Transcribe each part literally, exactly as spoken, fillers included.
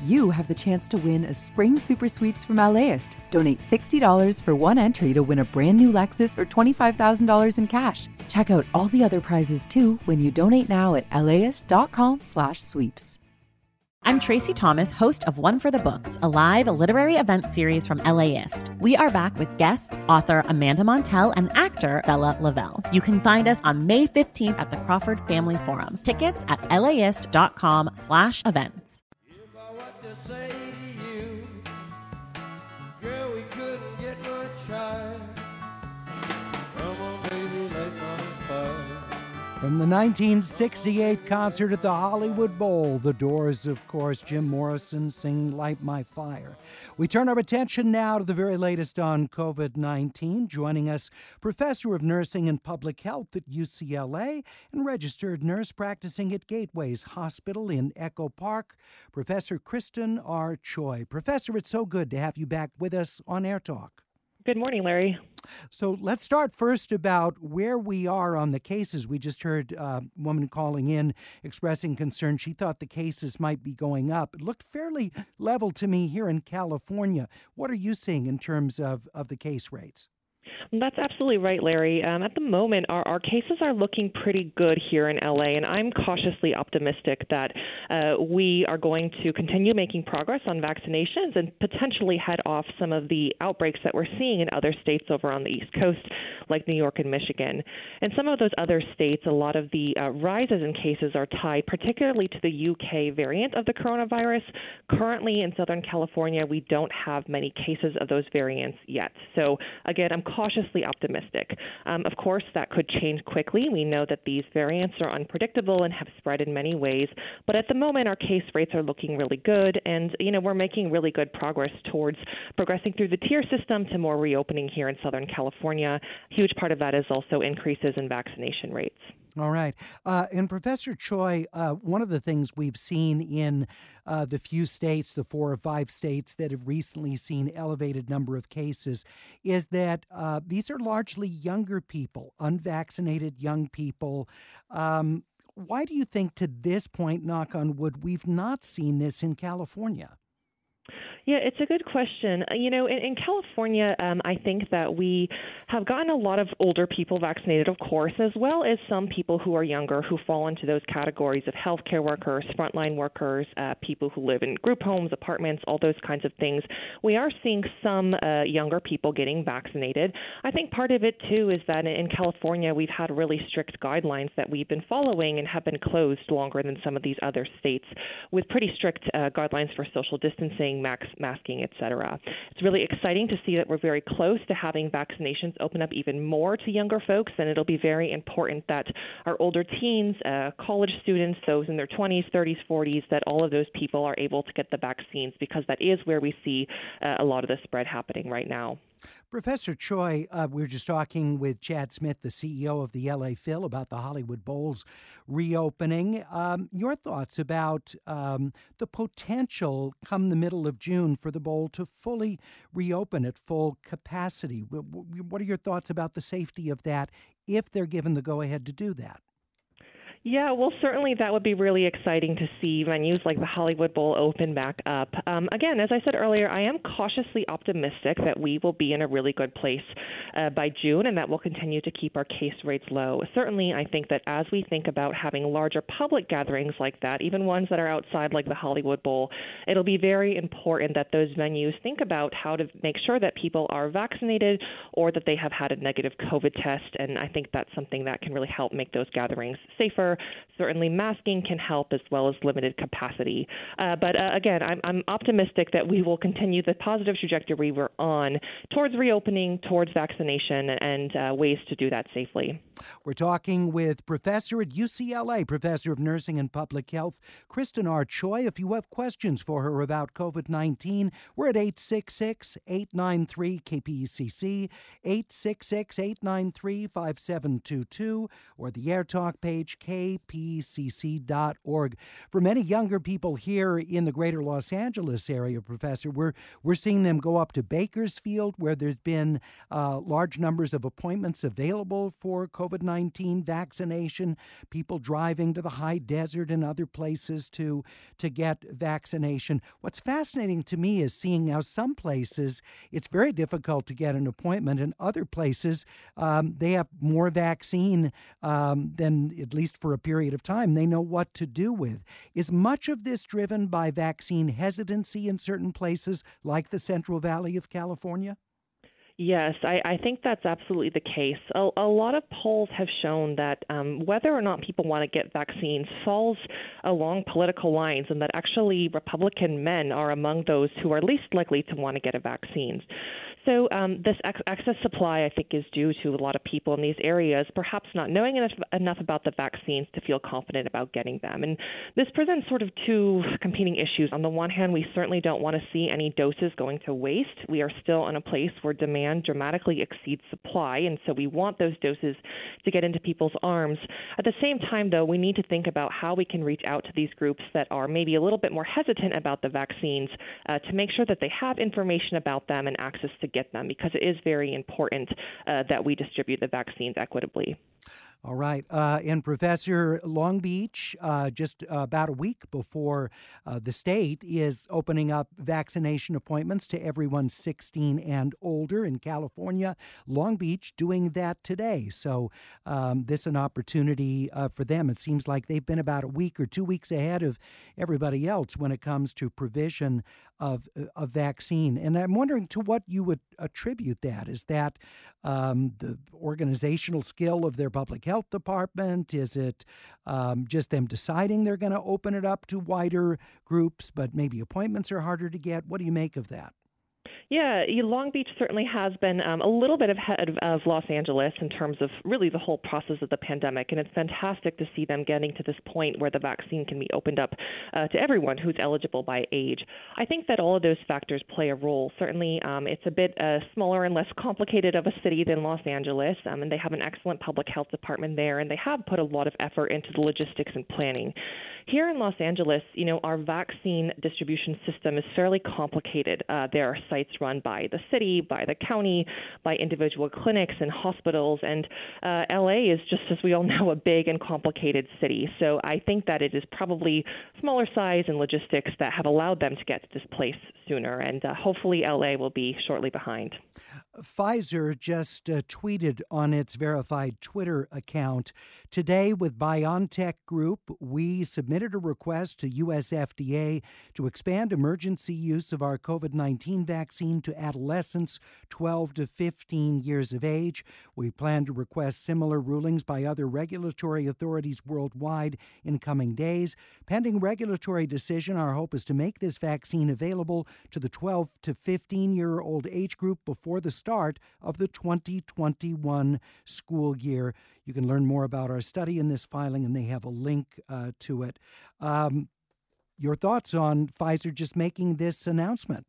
you have the chance to win a spring super sweeps from LAist. Donate sixty dollars for one entry to win a brand new Lexus or twenty-five thousand dollars in cash. Check out all the other prizes too when you donate now at laist.com slash sweeps. I'm Tracy Thomas, host of One for the Books, a live literary event series from LAist. We are back with guests, author Amanda Montell and actor Bella Lavelle. You can find us on May fifteenth at the Crawford Family Forum. Tickets at laist.com slash events. If I what to say to you, girl, we couldn't get much higher. Come on, baby, light my fire. From the nineteen sixty-eight concert at the Hollywood Bowl, The Doors, of course, Jim Morrison singing Light My Fire. We turn our attention now to the very latest on covid nineteen. Joining us, Professor of Nursing and Public Health at U C L A and registered nurse practicing at Gateways Hospital in Echo Park, Professor Kristen R. Choi. Professor, it's so good to have you back with us on Air Talk. Good morning, Larry. So let's start first about where we are on the cases. We just heard a woman calling in expressing concern. She thought the cases might be going up. It looked fairly level to me here in California. What are you seeing in terms of, of the case rates? That's absolutely right, Larry. Um, at the moment, our, our cases are looking pretty good here in L A, and I'm cautiously optimistic that uh, we are going to continue making progress on vaccinations and potentially head off some of the outbreaks that we're seeing in other states over on the East Coast, like New York and Michigan. In some of those other states, a lot of the uh, rises in cases are tied particularly to the U K variant of the coronavirus. Currently in Southern California, we don't have many cases of those variants yet. So again, I'm cautiously optimistic. Um, of course, that could change quickly. We know that these variants are unpredictable and have spread in many ways. But at the moment, our case rates are looking really good. And, you know, we're making really good progress towards progressing through the tier system to more reopening here in Southern California. A huge part of that is also increases in vaccination rates. All right. Uh, and Professor Choi, uh, one of the things we've seen in uh, the few states, the four or five states that have recently seen elevated number of cases, is that uh, these are largely younger people, unvaccinated young people. Um, why do you think to this point, knock on wood, we've not seen this in California? Yeah, it's a good question. You know, in, in California, um, I think that we have gotten a lot of older people vaccinated, of course, as well as some people who are younger who fall into those categories of healthcare workers, frontline workers, uh, people who live in group homes, apartments, all those kinds of things. We are seeing some uh, younger people getting vaccinated. I think part of it, too, is that in California, we've had really strict guidelines that we've been following and have been closed longer than some of these other states with pretty strict uh, guidelines for social distancing, max masking, et cetera. It's really exciting to see that we're very close to having vaccinations open up even more to younger folks, and it'll be very important that our older teens, uh, college students, those in their twenties, thirties, forties, that all of those people are able to get the vaccines because that is where we see uh, a lot of the spread happening right now. Professor Choi, uh, we were just talking with Chad Smith, the C E O of the L A Phil, about the Hollywood Bowl's reopening. Um, your thoughts about um, the potential come the middle of June for the Bowl to fully reopen at full capacity? What are your thoughts about the safety of that if they're given the go-ahead to do that? Yeah, well, certainly that would be really exciting to see venues like the Hollywood Bowl open back up. Um, again, as I said earlier, I am cautiously optimistic that we will be in a really good place uh, by June and that we'll continue to keep our case rates low. Certainly, I think that as we think about having larger public gatherings like that, even ones that are outside like the Hollywood Bowl, it'll be very important that those venues think about how to make sure that people are vaccinated or that they have had a negative COVID test. And I think that's something that can really help make those gatherings safer. Certainly masking can help as well as limited capacity. Uh, but uh, again, I'm, I'm optimistic that we will continue the positive trajectory we're on towards reopening, towards vaccination, and uh, ways to do that safely. We're talking with Professor at U C L A, Professor of Nursing and Public Health, Kristen R. Choi. If you have questions for her about covid nineteen, we're at eight six six, eight nine three, K P E C C, eight six six, eight nine three, five seven two two, or the AirTalk page, K P C C dot org. For many younger people here in the greater Los Angeles area, Professor, we're, we're seeing them go up to Bakersfield, where there's been uh, large numbers of appointments available for covid nineteen vaccination, people driving to the high desert and other places to, to get vaccination. vaccination. What's fascinating to me is seeing how some places it's very difficult to get an appointment, and other places um, they have more vaccine um, than, at least for a period of time, they know what to do with. Is much of this driven by vaccine hesitancy in certain places like the Central Valley of California? Yes, I, I think that's absolutely the case. A, a lot of polls have shown that um, whether or not people want to get vaccines falls along political lines, and that actually Republican men are among those who are least likely to want to get a vaccine. So um, this ex- excess supply, I think, is due to a lot of people in these areas perhaps not knowing enough, enough about the vaccines to feel confident about getting them. And this presents sort of two competing issues. On the one hand, we certainly don't want to see any doses going to waste. We are still in a place where demand dramatically exceeds supply, and so we want those doses to get into people's arms. At the same time, though, we need to think about how we can reach out to these groups that are maybe a little bit more hesitant about the vaccines uh, to make sure that they have information about them and access to get them, because it is very important uh, that we distribute the vaccines equitably. All right. Uh, and Professor, Long Beach, uh, just uh, about a week before uh, the state is opening up vaccination appointments to everyone sixteen and older in California. Long Beach doing that today. So um, this is an opportunity uh, for them. It seems like they've been about a week or two weeks ahead of everybody else when it comes to provision of a vaccine. And I'm wondering to what you would attribute that. Is that um, the organizational skill of their public health department? Is it um, just them deciding they're going to open it up to wider groups, but maybe appointments are harder to get? What do you make of that? Yeah, Long Beach certainly has been um, a little bit ahead of, of Los Angeles in terms of really the whole process of the pandemic, and it's fantastic to see them getting to this point where the vaccine can be opened up uh, to everyone who's eligible by age. I think that all of those factors play a role. Certainly, um, it's a bit uh, smaller and less complicated of a city than Los Angeles, um, and they have an excellent public health department there, and they have put a lot of effort into the logistics and planning. Here in Los Angeles, you know, our vaccine distribution system is fairly complicated. Uh, there are sites run by the city, by the county, by individual clinics and hospitals, and uh, L A is, just as we all know, a big and complicated city. So I think that it is probably smaller size and logistics that have allowed them to get to this place sooner, and uh, hopefully L A will be shortly behind. Pfizer just uh, tweeted on its verified Twitter account, "Today with BioNTech Group, we submitted a request to U S F D A to expand emergency use of our COVID nineteen vaccine to adolescents twelve to fifteen years of age. We plan to request similar rulings by other regulatory authorities worldwide in coming days. Pending regulatory decision, our hope is to make this vaccine available to the twelve to fifteen-year-old age group before the start of the twenty twenty-one school year." You can learn more about our study in this filing, and they have a link uh, to it. Um, your thoughts on Pfizer just making this announcement?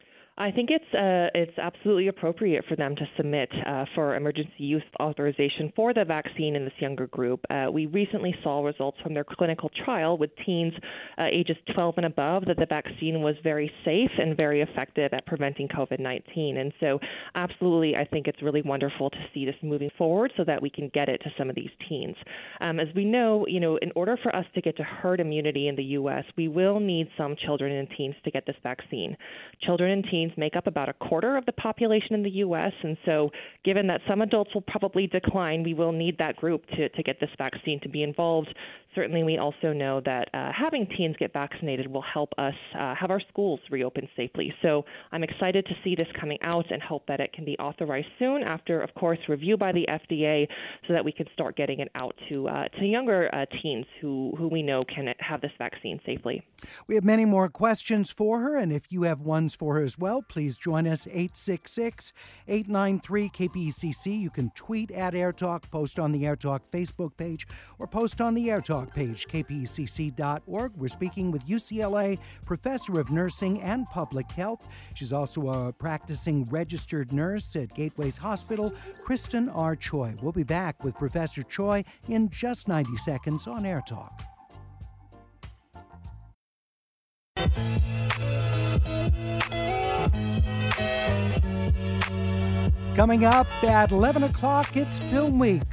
I think it's uh, it's absolutely appropriate for them to submit uh, for emergency use authorization for the vaccine in this younger group. Uh, we recently saw results from their clinical trial with teens uh, ages twelve and above that the vaccine was very safe and very effective at preventing COVID nineteen. And so absolutely, I think it's really wonderful to see this moving forward so that we can get it to some of these teens. Um, as we know, you know, in order for us to get to herd immunity in the U S, we will need some children and teens to get this vaccine. Children and teens make up about a quarter of the population in the U S, and so given that some adults will probably decline, we will need that group to, to get this vaccine to be involved. Certainly, we also know that uh, having teens get vaccinated will help us uh, have our schools reopen safely. So I'm excited to see this coming out and hope that it can be authorized soon after, of course, review by the F D A so that we can start getting it out to uh, to younger uh, teens who, who we know can have this vaccine safely. We have many more questions for her, and if you have ones for her as well, please join us, eight six six, eight nine three, K P C C. You can tweet at AirTalk, post on the AirTalk Facebook page, or post on the AirTalk page, K P C C dot org. We're speaking with U C L A Professor of Nursing and Public Health. She's also a practicing registered nurse at Gateways Hospital, Kristen R. Choi. We'll be back with Professor Choi in just ninety seconds on AirTalk. Coming up at eleven o'clock, it's Film Week.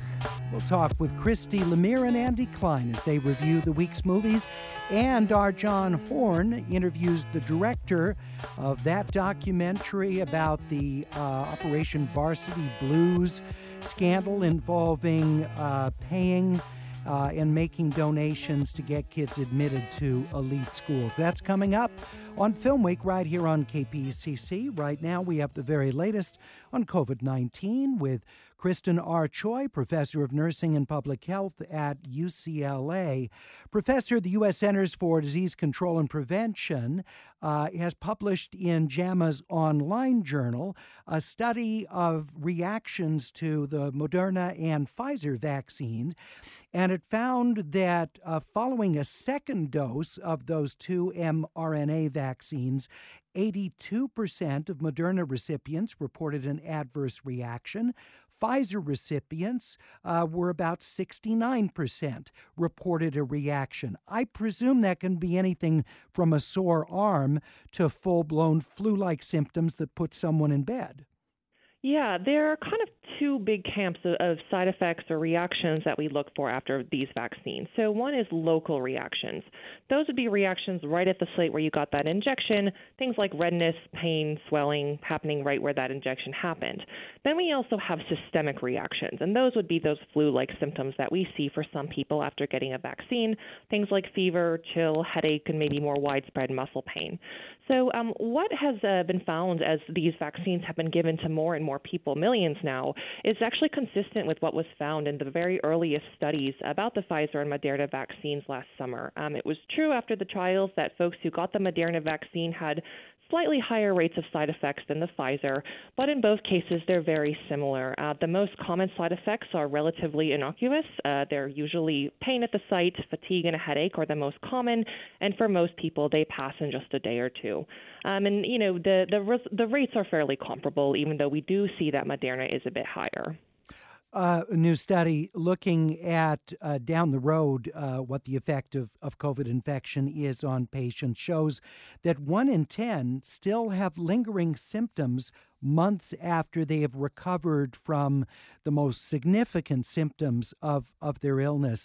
We'll talk with Christy Lemire and Andy Klein as they review the week's movies. And our John Horn interviews the director of that documentary about the uh, Operation Varsity Blues scandal involving uh, paying uh, and making donations to get kids admitted to elite schools. That's coming up on Film Week right here on K P C C. Right now we have the very latest on COVID nineteen with Kristen R. Choi, professor of nursing and public health at U C L A. Professor at the U S Centers for Disease Control and Prevention uh, has published in JAMA's online journal a study of reactions to the Moderna and Pfizer vaccines. And it found that uh, following a second dose of those two mRNA vaccines, eighty-two percent of Moderna recipients reported an adverse reaction. Pfizer recipients uh, were about sixty-nine percent reported a reaction. I presume that can be anything from a sore arm to full-blown flu-like symptoms that put someone in bed. Yeah, there are kind of two big camps of, of side effects or reactions that we look for after these vaccines. So one is local reactions. Those would be reactions right at the site where you got that injection, things like redness, pain, swelling happening right where that injection happened. Then we also have systemic reactions, and those would be those flu-like symptoms that we see for some people after getting a vaccine, things like fever, chill, headache, and maybe more widespread muscle pain. So um, what has uh, been found as these vaccines have been given to more and more people, millions now, is actually consistent with what was found in the very earliest studies about the Pfizer and Moderna vaccines last summer. Um, it was true after the trials that folks who got the Moderna vaccine had slightly higher rates of side effects than the Pfizer, but in both cases, they're very similar. Uh, the most common side effects are relatively innocuous. Uh, they're usually pain at the site, fatigue, and a headache are the most common, and for most people, they pass in just a day or two. Um, and, you know, the, the, res- the rates are fairly comparable, even though we do see that Moderna is a bit higher. Uh, a new study looking at uh, down the road uh, what the effect of, of COVID infection is on patients shows that one in ten still have lingering symptoms months after they have recovered from the most significant symptoms of, of their illness.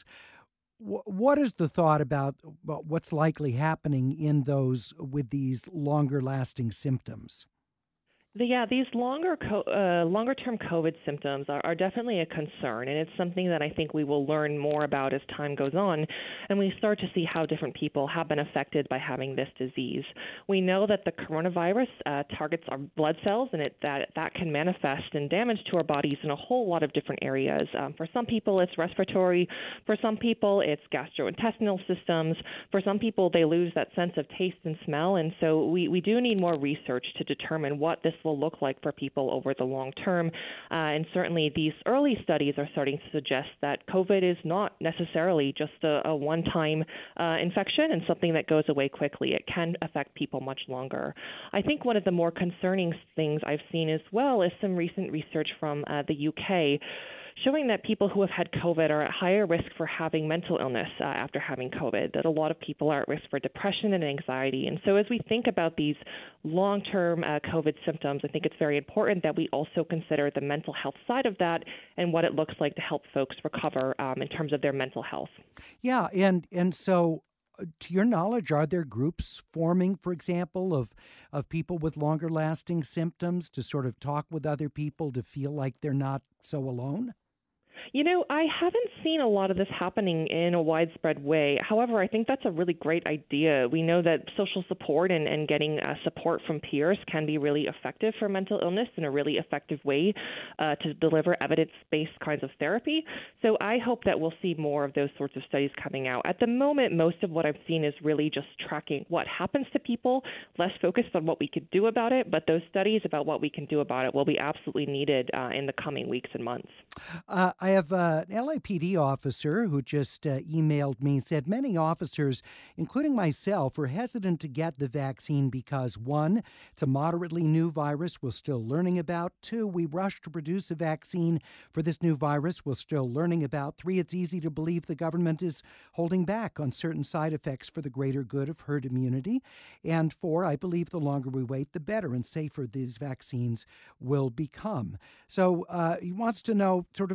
W- what is the thought about what's likely happening in those with these longer-lasting symptoms? The, yeah, these longer co- uh, longer-term COVID symptoms are, are definitely a concern, and it's something that I think we will learn more about as time goes on, and we start to see how different people have been affected by having this disease. We know that the coronavirus uh, targets our blood cells, and it, that that can manifest in damage to our bodies in a whole lot of different areas. Um, for some people, it's respiratory. For some people, it's gastrointestinal systems. For some people, they lose that sense of taste and smell, and so we, we do need more research to determine what this will look like for people over the long term. Uh, and certainly these early studies are starting to suggest that COVID is not necessarily just a, a one-time uh, infection and something that goes away quickly. It can affect people much longer. I think one of the more concerning things I've seen as well is some recent research from uh, the U K showing that people who have had COVID are at higher risk for having mental illness uh, after having COVID, that a lot of people are at risk for depression and anxiety. And so as we think about these long-term uh, COVID symptoms, I think it's very important that we also consider the mental health side of that and what it looks like to help folks recover um, in terms of their mental health. Yeah, and and so to your knowledge, are there groups forming, for example, of of people with longer lasting symptoms to sort of talk with other people to feel like they're not so alone? You know, I haven't seen a lot of this happening in a widespread way. However, I think that's a really great idea. We know that social support and, and getting uh, support from peers can be really effective for mental illness in a really effective way uh, to deliver evidence-based kinds of therapy. So I hope that we'll see more of those sorts of studies coming out. At the moment, most of what I've seen is really just tracking what happens to people, less focused on what we could do about it, but those studies about what we can do about it will be absolutely needed uh, in the coming weeks and months. Uh, I have uh, an L A P D officer who just uh, emailed me and said many officers, including myself, are hesitant to get the vaccine because, one, it's a moderately new virus we're still learning about. Two, we rushed to produce a vaccine for this new virus we're still learning about. Three, it's easy to believe the government is holding back on certain side effects for the greater good of herd immunity. And four, I believe the longer we wait, the better and safer these vaccines will become. So uh, he wants to know sort of what, what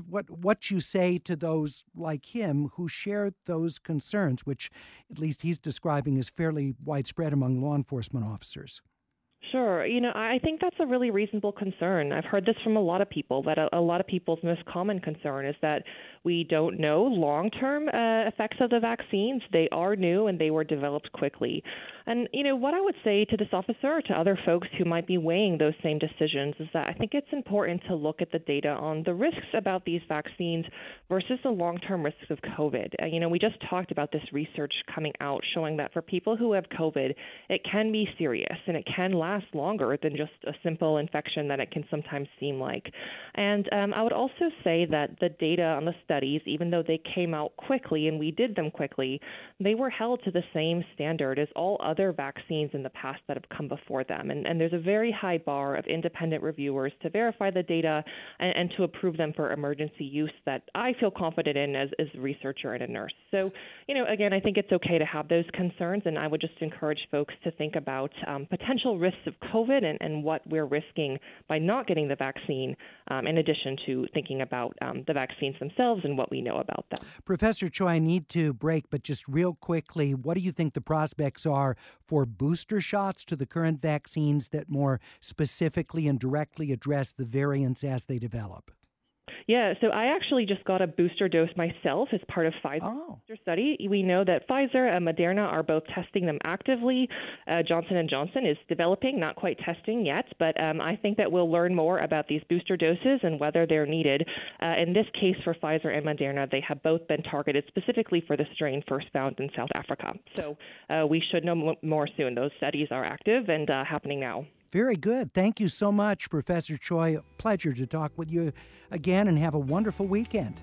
what you say to those like him who share those concerns, which at least he's describing as fairly widespread among law enforcement officers. Sure. You know, I think that's a really reasonable concern. I've heard this from a lot of people, that a, a lot of people's most common concern is that we don't know long-term uh, effects of the vaccines. They are new and they were developed quickly. And, you know, what I would say to this officer or to other folks who might be weighing those same decisions is that I think it's important to look at the data on the risks about these vaccines versus the long-term risks of COVID. Uh, you know, we just talked about this research coming out showing that for people who have COVID, it can be serious and it can last longer than just a simple infection that it can sometimes seem like. And um, I would also say that the data on the studies, even though they came out quickly and we did them quickly, they were held to the same standard as all other vaccines in the past that have come before them. And, and there's a very high bar of independent reviewers to verify the data and, and to approve them for emergency use that I feel confident in as, as a researcher and a nurse. So, you know, again, I think it's okay to have those concerns, and I would just encourage folks to think about um, potential risks of COVID and, and what we're risking by not getting the vaccine, um, in addition to thinking about um, the vaccines themselves and what we know about them. Professor Choi, I need to break, but just real quickly, what do you think the prospects are for booster shots to the current vaccines that more specifically and directly address the variants as they develop? Yeah, so I actually just got a booster dose myself as part of Pfizer's oh. booster study. We know that Pfizer and Moderna are both testing them actively. Uh, Johnson and Johnson is developing, not quite testing yet, but um, I think that we'll learn more about these booster doses and whether they're needed. Uh, in this case, for Pfizer and Moderna, they have both been targeted specifically for the strain first found in South Africa. So uh, we should know m- more soon. Those studies are active and uh, happening now. Very good. Thank you so much, Professor Choi. Pleasure to talk with you again, and have a wonderful weekend.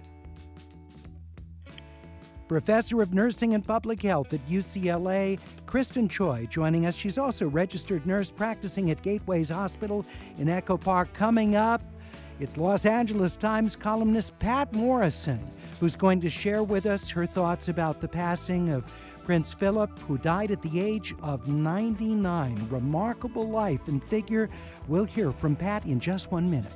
Professor of Nursing and Public Health at U C L A, Kristen Choi, joining us. She's also a registered nurse practicing at Gateways Hospital in Echo Park. Coming up, it's Los Angeles Times columnist Pat Morrison, who's going to share with us her thoughts about the passing of Prince Philip, who died at the age of ninety-nine. Remarkable life and figure. We'll hear from Pat in just one minute.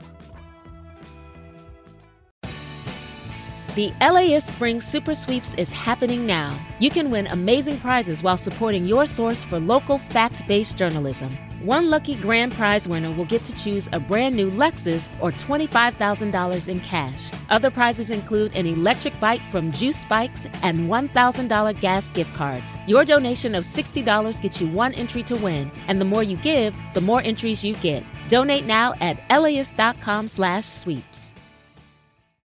The L A ist Spring Super Sweeps is happening now. You can win amazing prizes while supporting your source for local fact-based journalism. One lucky grand prize winner will get to choose a brand new Lexus or twenty-five thousand dollars in cash. Other prizes include an electric bike from Juice Bikes and one thousand dollars gas gift cards. Your donation of sixty dollars gets you one entry to win, and the more you give, the more entries you get. Donate now at laist.com slash sweeps.